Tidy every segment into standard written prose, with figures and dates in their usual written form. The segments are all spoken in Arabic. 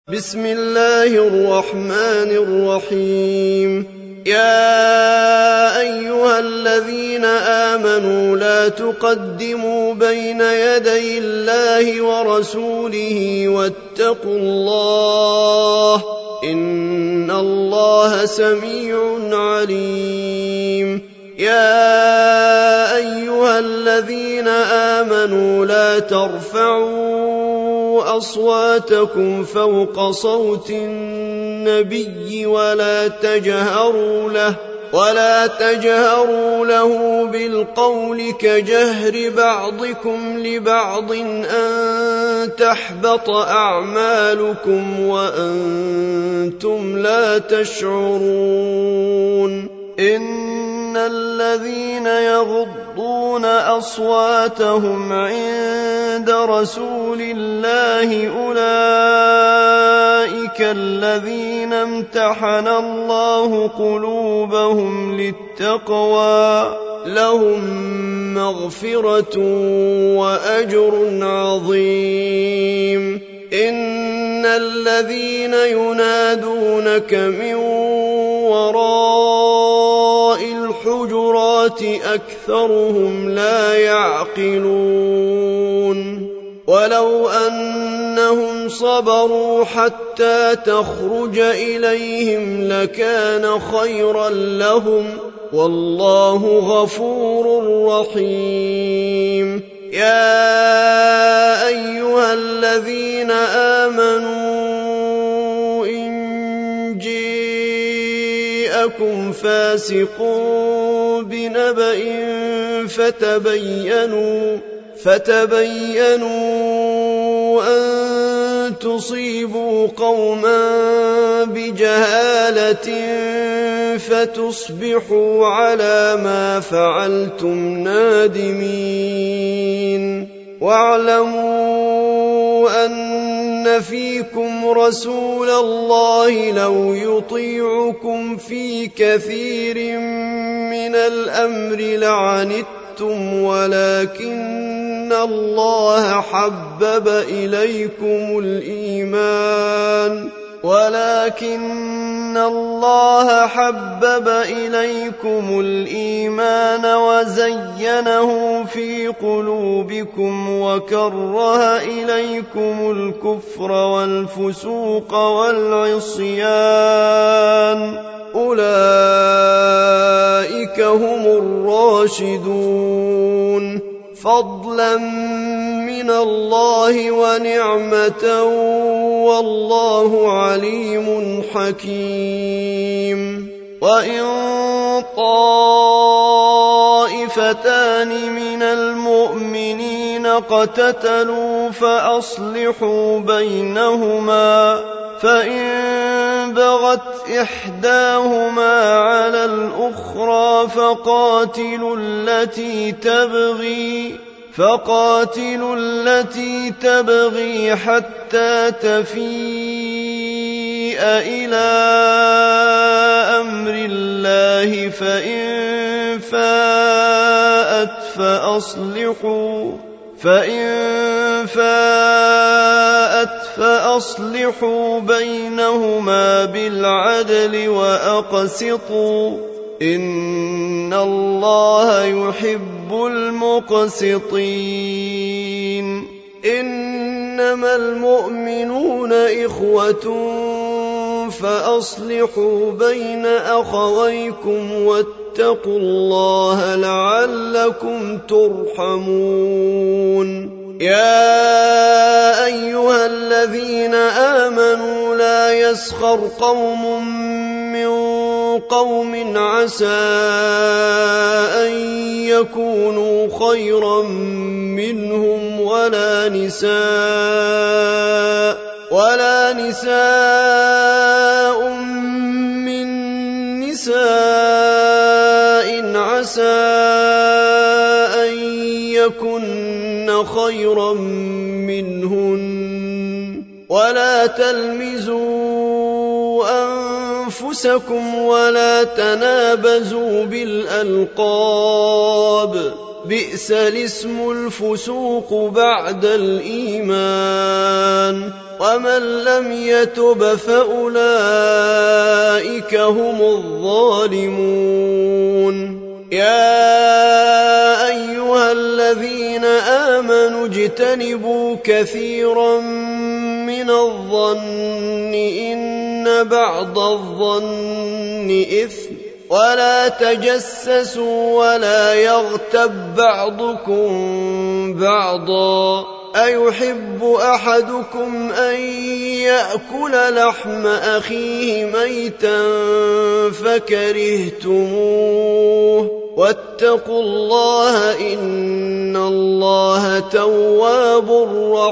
بسم الله الرحمن الرحيم. يا أيها الذين آمنوا لا تقدموا بين يدي الله ورسوله واتقوا الله إن الله سميع عليم. يا أيها الذين آمنوا لا ترفعوا أصواتكم فوق صوت النبي ولا تجهروا له بالقول كجهر بعضكم لبعض أن تحبط أعمالكم وأنتم لا تشعرون. إن الذين يغضون أصواتهم عند رسول الله أولئك الذين امتحن الله قلوبهم للتقوى لهم مغفرة وأجر عظيم. إن الذين ينادونك من وراء الحجرات أكثرهم لا يعقلون. ولو أنهم صبروا حتى تخرج إليهم لكان خيرا لهم والله غفور رحيم. يا أيها الذين آمنوا إن جاءكم فاسق بنبأ فتبينوا أن تصيبوا قوما بجهالة فتصبحوا على ما فعلتم نادمين. واعلموا أن فيكم رسول الله لو يطيعكم في كثير من الأمر لعنتم ولكن الله حبب إليكم الإيمان وزينه في قلوبكم وكره إليكم الكفر والفسوق والعصيان أولئك هم الراشدون فضلا من الله ونعمة والله عليم حكيم. وإن طائفتان من المؤمنين اقتتلوا فأصلحوا بينهما فإن بغت إحداهما على الأخرى فقاتلوا التي تبغي حتى تفيء إلى أمر الله فإن فاءت فأصلحوا بينهما بالعدل وأقسطوا إن الله يحب المقسطين. إنما المؤمنون إخوة فأصلحوا بين أخويكم واتقوا الله لعلكم ترحمون. يا أيها الذين آمنوا لا يسخر قوم من قوم عسى أن يكونوا خيرا منهم ولا نساء من نساء عسى أن يكن خيرا منهن ولا تلمزوا أنفسكم ولا تنابزوا بالألقاب بئس الاسم الفسوق بعد الإيمان ومن لم يتب فأولئك هم الظالمون يا أيها الذين آمنوا اجتنبوا كثيرا من الظن إن بعض الظن إثم ولا تجسسوا ولا يغتب بعضكم بعضا أيحب أحدكم أن يأكل لحم أخيه ميتا فكرهتموه واتقوا الله إن الله تواب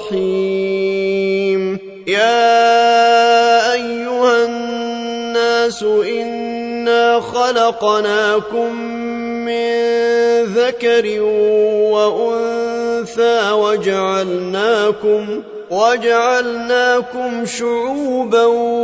رحيم يا أيها الناس إنا خلقناكم من ذكر وأنثى وجعلناكم شعوبا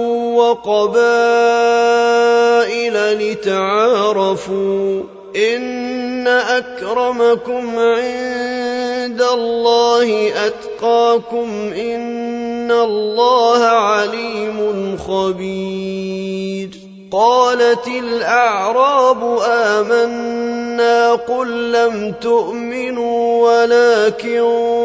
وقبائل لتعارفوا إن أكرمكم عند الله أتقاكم إن الله عليم خبير قالت الأعراب آمنا قل لم تؤمنوا ولكن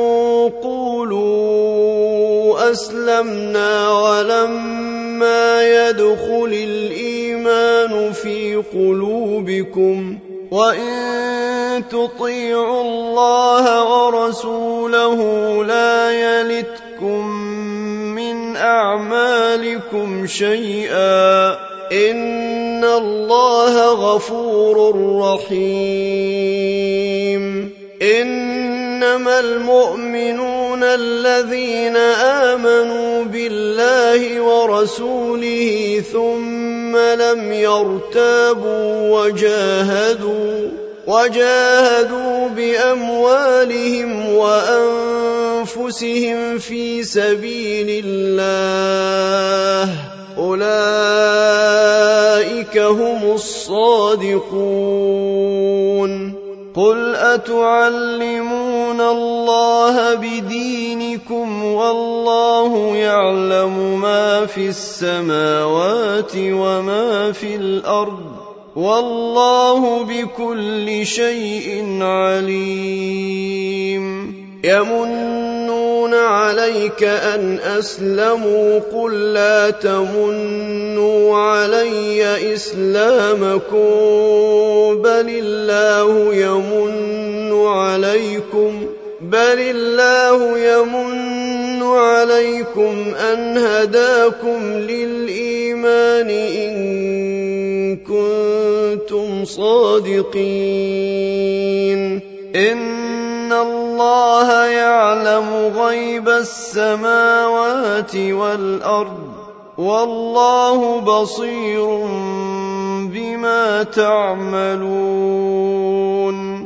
قولوا أسلمنا ولما يدخل الإيمان في قلوبكم وإن تطيعوا الله ورسوله لا يلتكم من أعمالكم شيئا إن الله غفور رحيم إنما المؤمنون الذين آمنوا بالله ورسوله ثم لم يرتابوا وجاهدوا بأموالهم وأنفسهم في سبيل الله أولئك هم الصادقون قل أتعلمون الله بدينكم والله يعلم ما في السماوات وما في الأرض والله بكل شيء عليم يمنون عليك أن أسلموا قل لا تمنوا علي إسلامكم بل الله يمن عليكم أن هداكم للإيمان إن كنتم صادقين إن الله يعلم غيب السماوات والأرض والله بصير بما تعملون